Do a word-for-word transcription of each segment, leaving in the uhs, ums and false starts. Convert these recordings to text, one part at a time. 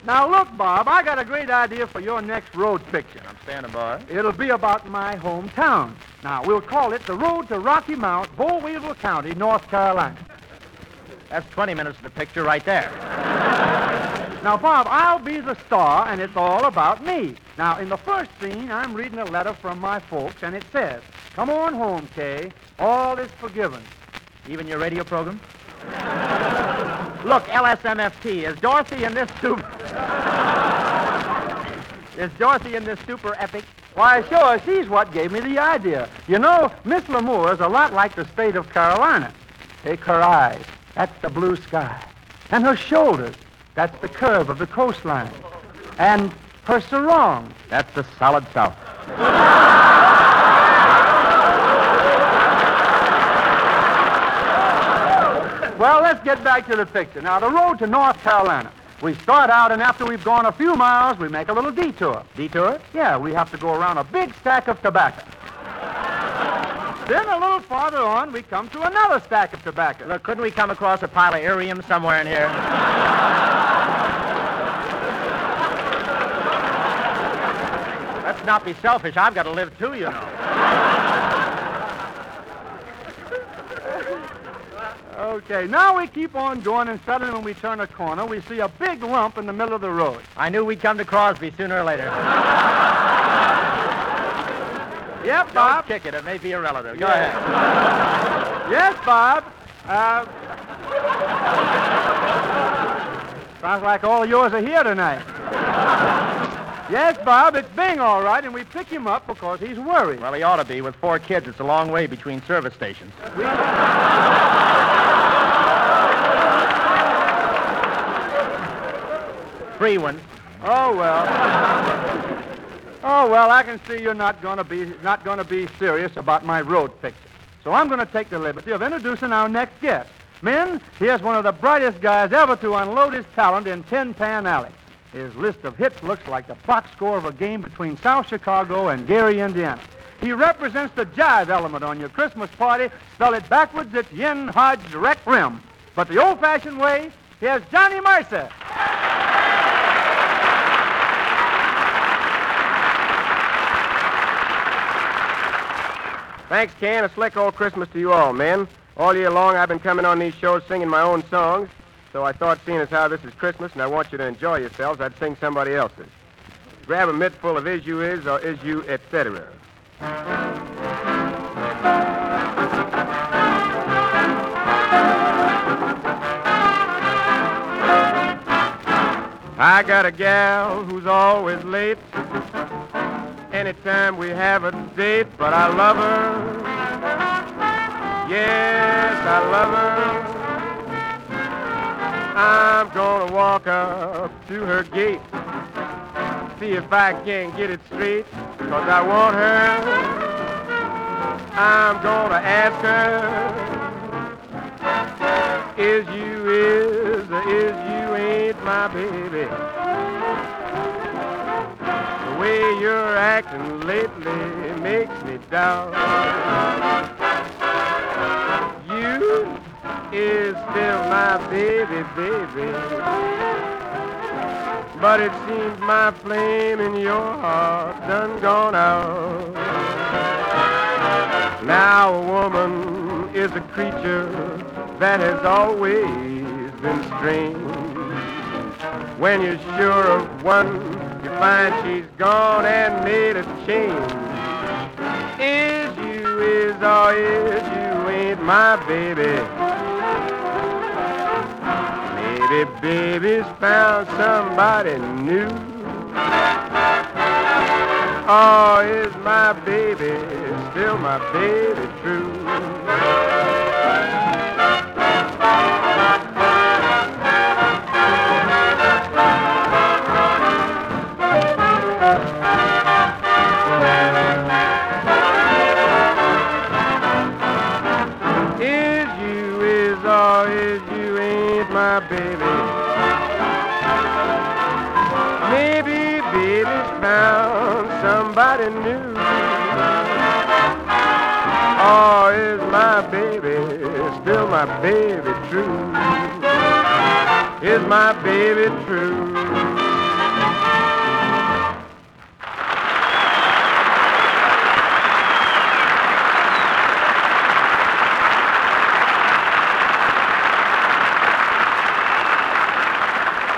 Now, look, Bob, I got a great idea for your next road picture. I'm standing by. It'll be about my hometown. Now, we'll call it The Road to Rocky Mount, Bollweevil County, North Carolina. That's twenty minutes of the picture right there. Now, Bob, I'll be the star, and it's all about me. Now, in the first scene, I'm reading a letter from my folks, and it says, "Come on home, Kay. All is forgiven." Even your radio program? Look, L S M F T, is Dorothy in this super... is Dorothy in this super epic? Why, sure, she's what gave me the idea. You know, Miss Lamour is a lot like the state of Carolina. Take her eyes. That's the blue sky. And her shoulders. That's the curve of the coastline. And her sarong. That's the solid south. Well, let's get back to the picture. Now, the road to North Carolina. We start out, and after we've gone a few miles, we make a little detour. Detour? Yeah, we have to go around a big stack of tobacco. Then a little farther on, we come to another stack of tobacco. Look, couldn't we come across a pile of irium somewhere in here? Let's not be selfish. I've got to live too, you know. Okay, now we keep on going, and suddenly when we turn a corner, we see a big lump in the middle of the road. I knew we'd come to Crosby sooner or later. Yep, Bob. Don't kick it. It may be a relative. Go Yeah. ahead. Yes, Bob. Uh, sounds like all yours are here tonight. Yes, Bob, it's Bing, all right, and we pick him up because he's worried. Well, he ought to be. With four kids, it's a long way between service stations. We... Free one. Oh, well. Oh, well, I can see you're not going to be not going to be serious about my road picture. So I'm going to take the liberty of introducing our next guest. Men, here's one of the brightest guys ever to unload his talent in Tin Pan Alley. His list of hits looks like the box score of a game between South Chicago and Gary, Indiana. He represents the jive element on your Christmas party. Spell it backwards, it's Yin Hodge Rec Rim. But the old-fashioned way, here's Johnny Mercer. Thanks, Ken. A slick old Christmas to you all, men. All year long, I've been coming on these shows singing my own songs, so I thought, seeing as how this is Christmas and I want you to enjoy yourselves, I'd sing somebody else's. Grab a mitt full of Is You Is or Is You, et cetera. I got a gal who's always late anytime we have a date, but I love her. Yes, I love her. I'm gonna walk up to her gate, see if I can get it straight, cause I want her. I'm gonna ask her, is you is or is you ain't my baby? The way you're acting lately makes me doubt. You is still my baby, baby. But it seems my flame in your heart done gone out. Now a woman is a creature that has always been strange. When you're sure of one, you find she's gone and made a change. Is you is or is you ain't my baby? Maybe baby's found somebody new. Or is my baby still my baby true? My baby, maybe baby's found somebody new. Or is my baby still my baby true? Is my baby true?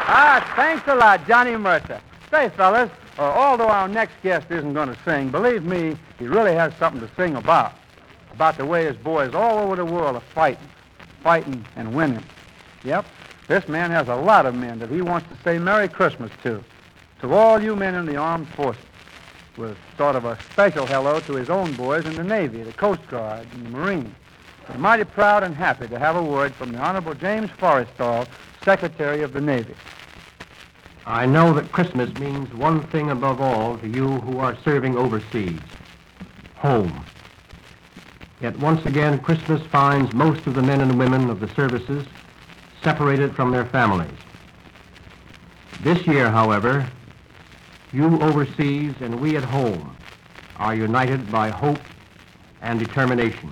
Ah, thanks a lot, Johnny Mercer. Say, fellas, uh, although our next guest isn't going to sing, believe me, he really has something to sing about. About the way his boys all over the world are fighting, fighting and winning. Yep, this man has a lot of men that he wants to say Merry Christmas to. To all you men in the armed forces. With sort of a special hello to his own boys in the Navy, the Coast Guard, and the Marines. I'm mighty proud and happy to have a word from the Honorable James Forrestal, Secretary of the Navy. I know that Christmas means one thing above all to you who are serving overseas. Home. Yet once again, Christmas finds most of the men and women of the services separated from their families. This year, however, you overseas and we at home are united by hope and determination.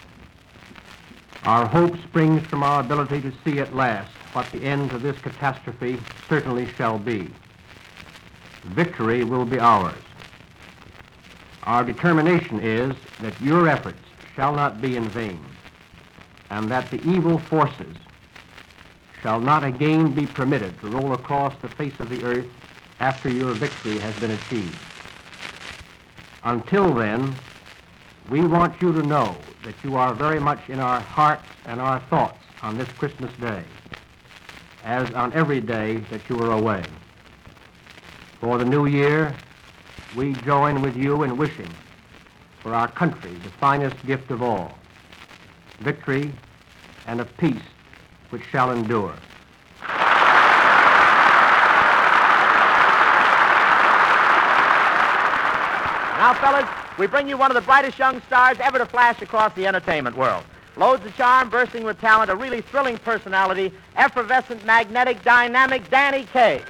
Our hope springs from our ability to see at last what the end of this catastrophe certainly shall be. Victory will be ours. Our determination is that your efforts shall not be in vain, and that the evil forces shall not again be permitted to roll across the face of the earth after your victory has been achieved. Until then, we want you to know that you are very much in our hearts and our thoughts on this Christmas day, as on every day that you are away. For the new year, we join with you in wishing for our country the finest gift of all, victory and a peace which shall endure. Now, fellas, we bring you one of the brightest young stars ever to flash across the entertainment world. Loads of charm, bursting with talent, a really thrilling personality, effervescent, magnetic, dynamic Danny Kaye.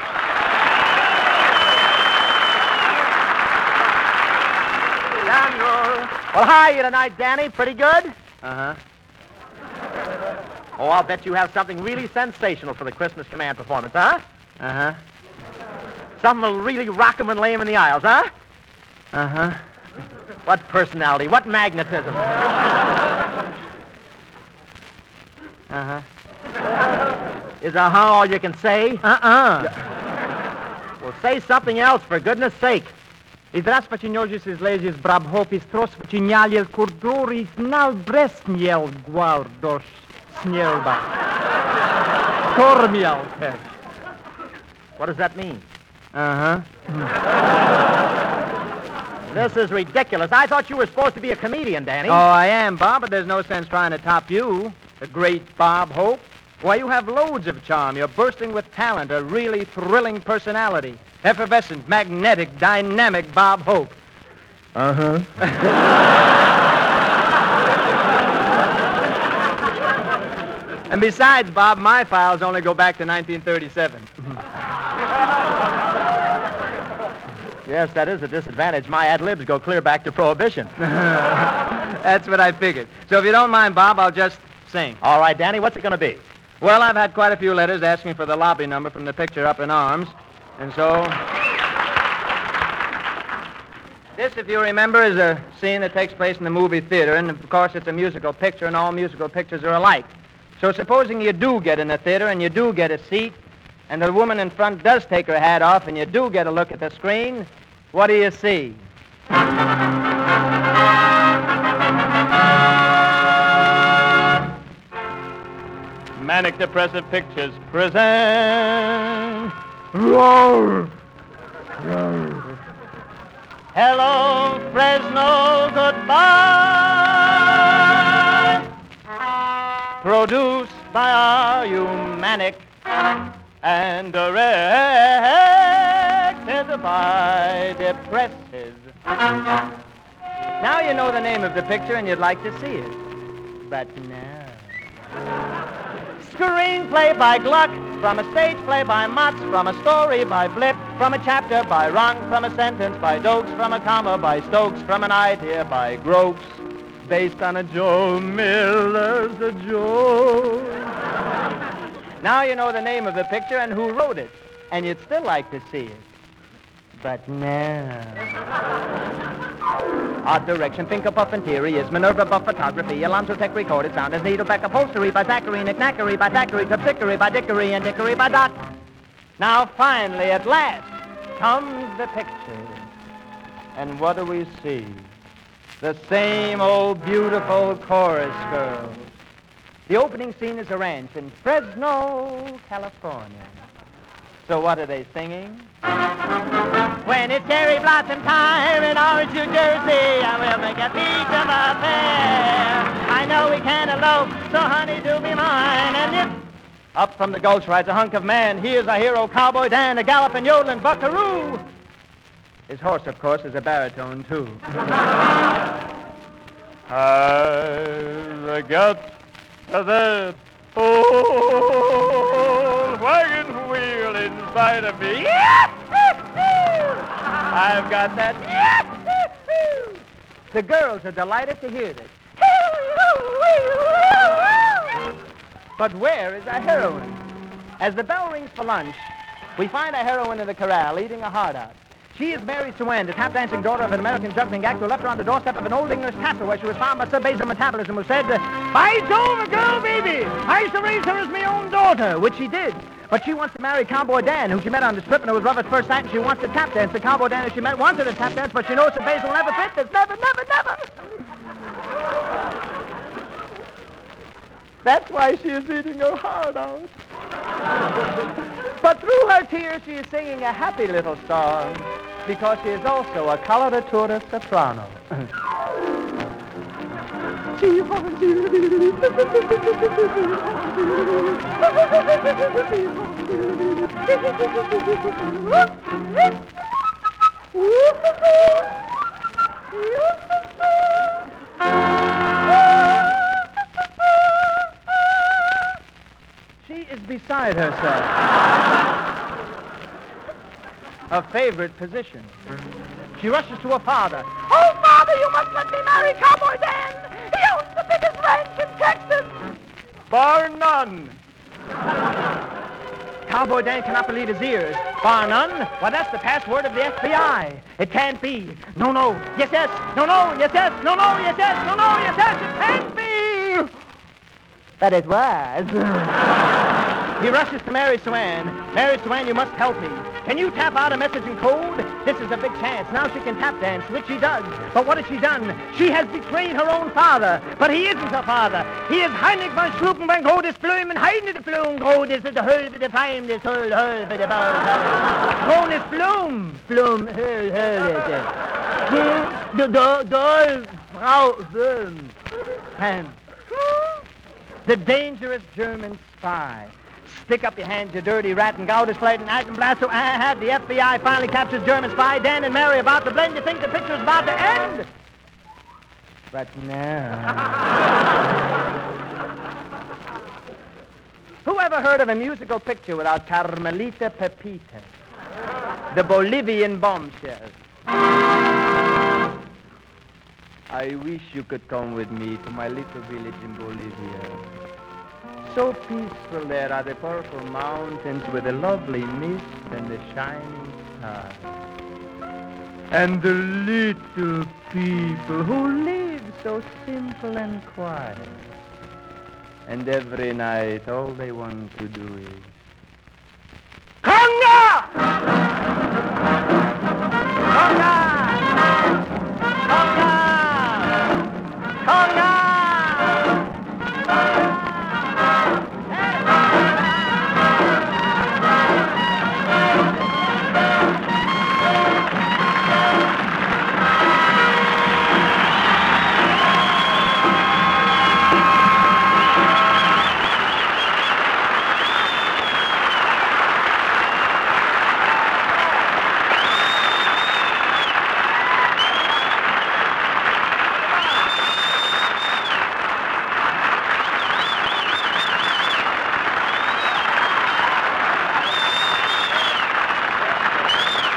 Daniel. Well, how are you tonight, Danny? Pretty good? Uh-huh. Oh, I'll bet you have something really sensational for the Christmas Command performance, huh? Uh-huh. Something will really rock 'em and lay 'em in the aisles, huh? Uh-huh. What personality, what magnetism. Uh-huh. Is a huh all you can say? Uh-uh. Well, say something else, for goodness sake. I teraz paciniożis is leżis brabhopis tros wcinialiel kurduris nal bresniel guardos snielba. Kormiel. What does that mean? Uh-huh. This is ridiculous. I thought you were supposed to be a comedian, Danny. Oh, I am, Bob, but there's no sense trying to top you. The great Bob Hope. Why, you have loads of charm. You're bursting with talent, a really thrilling personality. Effervescent, magnetic, dynamic Bob Hope. Uh-huh. And besides, Bob, my files only go back to nineteen thirty-seven. Yes, that is a disadvantage. My ad-libs go clear back to Prohibition. That's what I figured. So if you don't mind, Bob, I'll just sing. All right, Danny, what's it going to be? Well, I've had quite a few letters asking for the lobby number from the picture Up in Arms. And so... This, if you remember, is a scene that takes place in the movie theater. And, of course, it's a musical picture, and all musical pictures are alike. So supposing you do get in the theater and you do get a seat, and the woman in front does take her hat off, and you do get a look at the screen, what do you see? Manic Depressive Pictures present... Roar! Roar! Hello, Fresno, goodbye! Produced by our humanic and directed by Depressive. Now you know the name of the picture and you'd like to see it. But no. Screenplay by Gluck, from a stage play by Motz, from a story by Blip, from a chapter by Runk, from a sentence by Dokes, from a comma by Stokes, from an idea by Gropes, based on a Joe Miller's a joke. Now you know the name of the picture and who wrote it, and you'd still like to see it. But no. Art direction, Pinker Puff Interiors, Minerva Buff Photography, Alonzo Tech recorded sound as Needleback upholstery by Zachary, Nick Knackery by Thackeray, Terpsichore by Dickory, and Dickory by Doc. Now, finally, at last, comes the picture. And what do we see? The same old beautiful chorus girl. The opening scene is a ranch in Fresno, California. So what are they singing? When it's cherry blossom time in Orange, New Jersey, I will make a peach of a pear. I know we can't elope, so honey, do be mine. And if up from the gulch rides a hunk of man, he is our hero, Cowboy Dan, a galloping, yodeling buckaroo. His horse, of course, is a baritone, too. I've got that old wagon wheel inside of me. I've got that. The girls are delighted to hear this. But where is our heroine? As the bell rings for lunch, we find our heroine in the corral eating her heart out. She is Mary Swan, the tap-dancing daughter of an American juggling actor who left her on the doorstep of an old English castle where she was found by Sir Basil Metabolism, who said, "By Jove, a girl baby! I shall raise her as my own daughter," which she did. But she wants to marry Cowboy Dan, who she met on the strip and who was love at first sight, and she wants to tap dance. The Cowboy Dan who she met wanted to tap dance, but she knows Sir Basil will never fit this. Never, never, never! That's why she is eating her heart out. But through her tears, she is singing a happy little song, because she is also a coloratura soprano. She is beside herself. Her favorite position. She rushes to her father. "Oh, Father, you must let me marry Cowboy Dan. He owns the biggest ranch in Texas." Bar none. Cowboy Dan cannot believe his ears. Bar none? Why, that's the password of the F B I. It can't be. No, no. Yes, yes. No, no. Yes, yes. No, no. Yes, yes. No, no. Yes, yes. It can't be. But it was. He rushes to Mary Swan. "Mary Swan, you must help me. Can you tap out a message in code? This is a big chance. Now she can tap dance, which she does. But what has she done? She has betrayed her own father. But he isn't her father. He is Heinrich von Schlupenbank, Hodis Blum, and Heinrich Blum, Hodis, the Höl, the Feim, the Höl, Höl, the Ball, Hodis Blum, Blum, Höl, Höl, the Dol, Dol, Frau, Blum. And the dangerous German spy. Stick up your hands, you dirty rat, and Gaudius Flight and Altenblatt. So I had the F B I finally captures German spy. Dan and Mary about to blend. You think the picture's about to end? But no. Who ever heard of a musical picture without Carmelita Pepita, the Bolivian bombshell? I wish you could come with me to my little village in Bolivia. So peaceful there are the purple mountains with the lovely mist and the shining stars. And the little people who live so simple and quiet. And every night all they want to do is... Conga! Conga! Conga! Conga!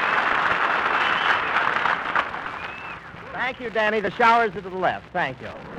Thank you, Danny. The shower's to the left. Thank you.